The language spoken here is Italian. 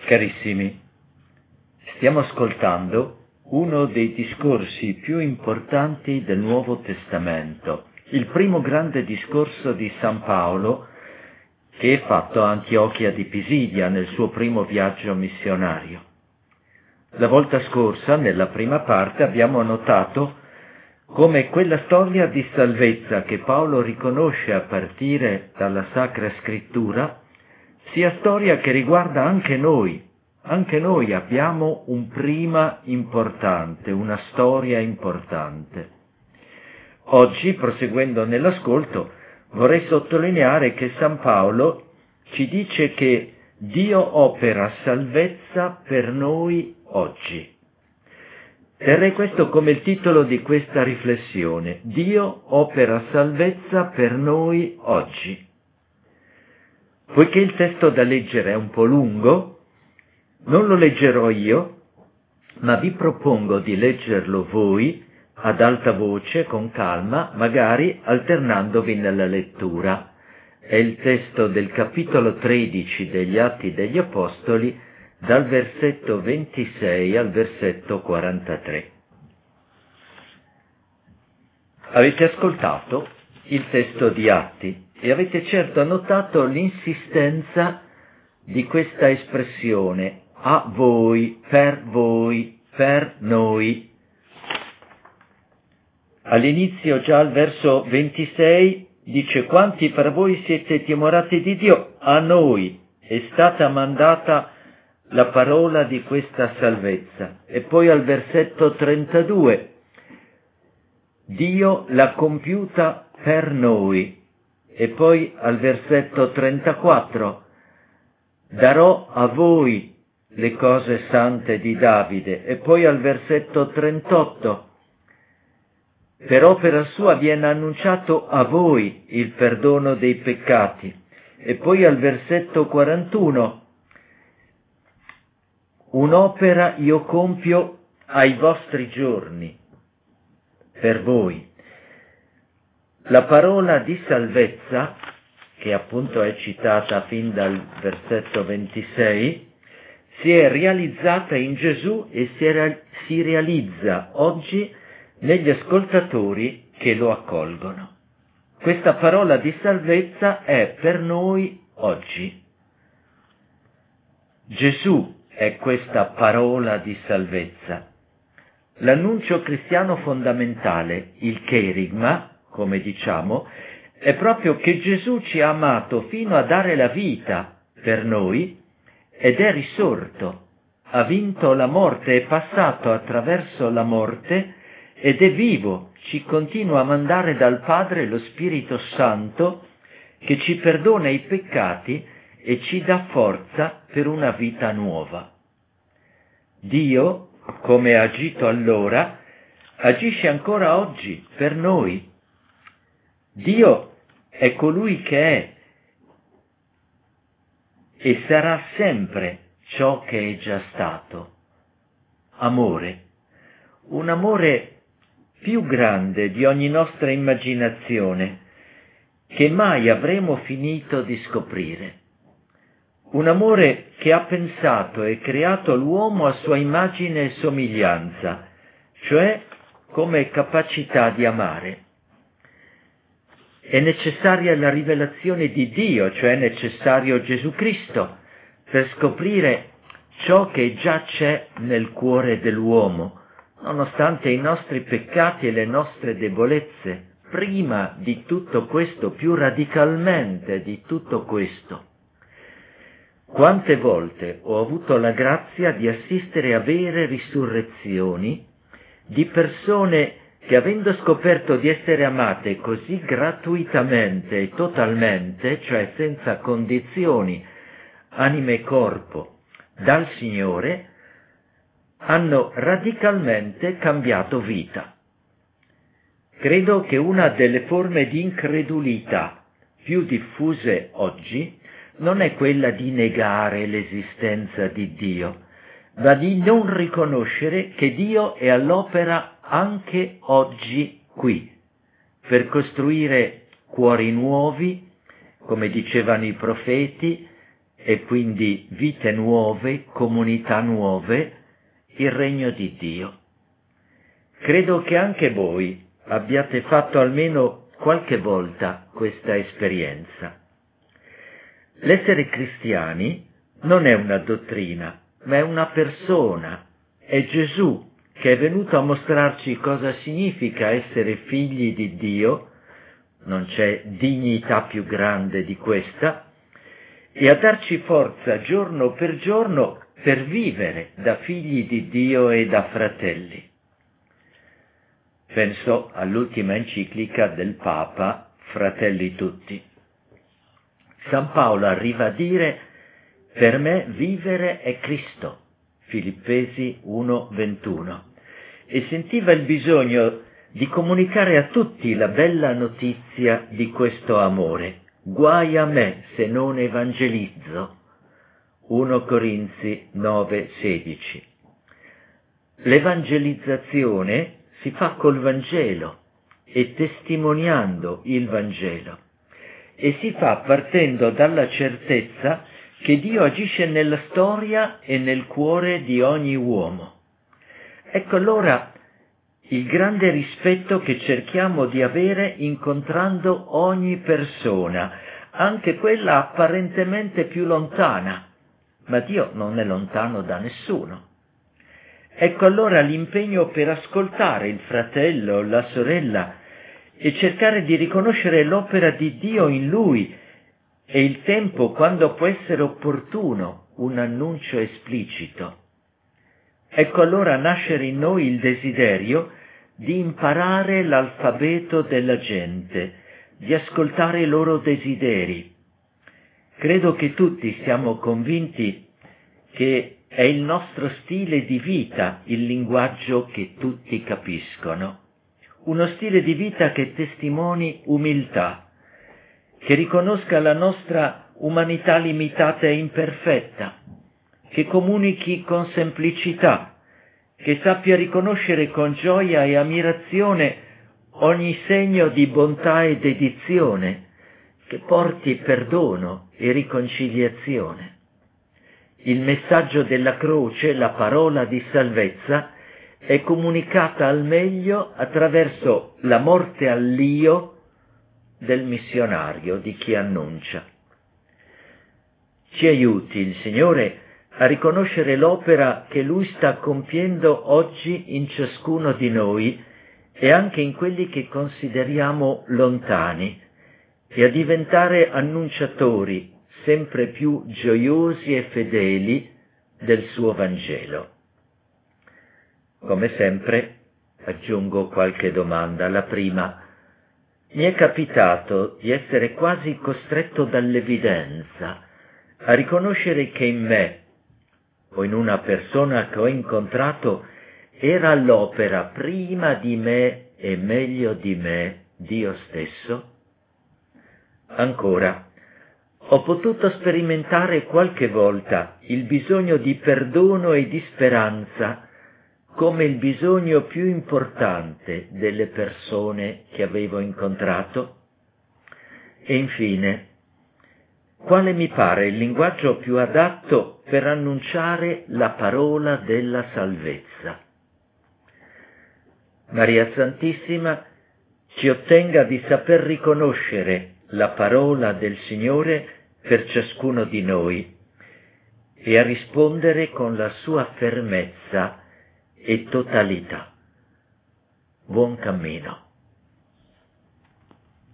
Carissimi, stiamo ascoltando uno dei discorsi più importanti del Nuovo Testamento, il primo grande discorso di San Paolo che è fatto a Antiochia di Pisidia nel suo primo viaggio missionario. La volta scorsa, nella prima parte, abbiamo notato come quella storia di salvezza che Paolo riconosce a partire dalla Sacra Scrittura sia storia che riguarda anche noi. Anche noi abbiamo un prima importante, una storia importante. Oggi, proseguendo nell'ascolto, vorrei sottolineare che San Paolo ci dice che Dio opera salvezza per noi oggi. Terrei questo come il titolo di questa riflessione. Dio opera salvezza per noi oggi. Poiché il testo da leggere è un po' lungo, non lo leggerò io, ma vi propongo di leggerlo voi ad alta voce, con calma, magari alternandovi nella lettura. È il testo del capitolo 13 degli Atti degli Apostoli, dal versetto 26 al versetto 43. Avete ascoltato il testo di Atti e avete certo notato l'insistenza di questa espressione a voi, per noi. All'inizio, già al verso 26, dice: quanti per voi siete timorati di Dio, a noi è stata mandata la parola di questa salvezza. E poi al versetto 32, Dio l'ha compiuta per noi. E poi al versetto 34, darò a voi le cose sante di Davide. E poi al versetto 38, per opera sua viene annunciato a voi il perdono dei peccati. E poi al versetto 41, un'opera io compio ai vostri giorni, per voi. La parola di salvezza, che appunto è citata fin dal versetto 26, si è realizzata in Gesù e si realizza oggi negli ascoltatori che lo accolgono. Questa parola di salvezza è per noi oggi. Gesù è questa parola di salvezza. L'annuncio cristiano fondamentale, il cherigma, come diciamo, è proprio che Gesù ci ha amato fino a dare la vita per noi ed è risorto, ha vinto la morte, è passato attraverso la morte ed è vivo, ci continua a mandare dal Padre lo Spirito Santo che ci perdona i peccati e ci dà forza per una vita nuova. Dio, come ha agito allora, agisce ancora oggi per noi. Dio è colui che è e sarà sempre ciò che è già stato. Amore. Un amore più grande di ogni nostra immaginazione, che mai avremo finito di scoprire. Un amore che ha pensato e creato l'uomo a sua immagine e somiglianza, cioè come capacità di amare. È necessaria la rivelazione di Dio, cioè è necessario Gesù Cristo, per scoprire ciò che già c'è nel cuore dell'uomo, nonostante i nostri peccati e le nostre debolezze. Prima di tutto questo, più radicalmente di tutto questo, quante volte ho avuto la grazia di assistere a vere risurrezioni di persone che, avendo scoperto di essere amate così gratuitamente e totalmente, cioè senza condizioni, anima e corpo, dal Signore, hanno radicalmente cambiato vita. Credo che una delle forme di incredulità più diffuse oggi non è quella di negare l'esistenza di Dio, ma di non riconoscere che Dio è all'opera anche oggi qui, per costruire cuori nuovi, come dicevano i profeti, e quindi vite nuove, comunità nuove, il regno di Dio. Credo che anche voi abbiate fatto almeno qualche volta questa esperienza. L'essere cristiani non è una dottrina, ma è una persona. È Gesù che è venuto a mostrarci cosa significa essere figli di Dio, non c'è dignità più grande di questa, e a darci forza giorno per vivere da figli di Dio e da fratelli. Penso all'ultima enciclica del Papa, Fratelli Tutti. San Paolo arriva a dire: per me vivere è Cristo, Filippesi 1,21, e sentiva il bisogno di comunicare a tutti la bella notizia di questo amore. Guai a me se non evangelizzo. 1 Corinzi 9,16. L'evangelizzazione si fa col Vangelo e testimoniando il Vangelo, e si fa partendo dalla certezza che Dio agisce nella storia e nel cuore di ogni uomo. Ecco allora il grande rispetto che cerchiamo di avere incontrando ogni persona, anche quella apparentemente più lontana, ma Dio non è lontano da nessuno. Ecco allora l'impegno per ascoltare il fratello, la sorella, e cercare di riconoscere l'opera di Dio in lui, e il tempo quando può essere opportuno un annuncio esplicito. Ecco allora nascere in noi il desiderio di imparare l'alfabeto della gente, di ascoltare i loro desideri. Credo che tutti siamo convinti che è il nostro stile di vita il linguaggio che tutti capiscono. Uno stile di vita che testimoni umiltà, che riconosca la nostra umanità limitata e imperfetta, che comunichi con semplicità, che sappia riconoscere con gioia e ammirazione ogni segno di bontà e dedizione, che porti perdono e riconciliazione. Il messaggio della croce, la parola di salvezza, è comunicata al meglio attraverso la morte all'io del missionario, di chi annuncia. Ci aiuti il Signore a riconoscere l'opera che Lui sta compiendo oggi in ciascuno di noi e anche in quelli che consideriamo lontani, e a diventare annunciatori sempre più gioiosi e fedeli del suo Vangelo. Come sempre aggiungo qualche domanda. La prima: mi è capitato di essere quasi costretto dall'evidenza a riconoscere che in me o in una persona che ho incontrato era all'opera prima di me e meglio di me Dio stesso? Ancora, ho potuto sperimentare qualche volta il bisogno di perdono e di speranza come il bisogno più importante delle persone che avevo incontrato? E infine, quale mi pare il linguaggio più adatto per annunciare la parola della salvezza? Maria Santissima ci ottenga di saper riconoscere la parola del Signore per ciascuno di noi e a rispondere con la sua fermezza e totalità. Buon cammino.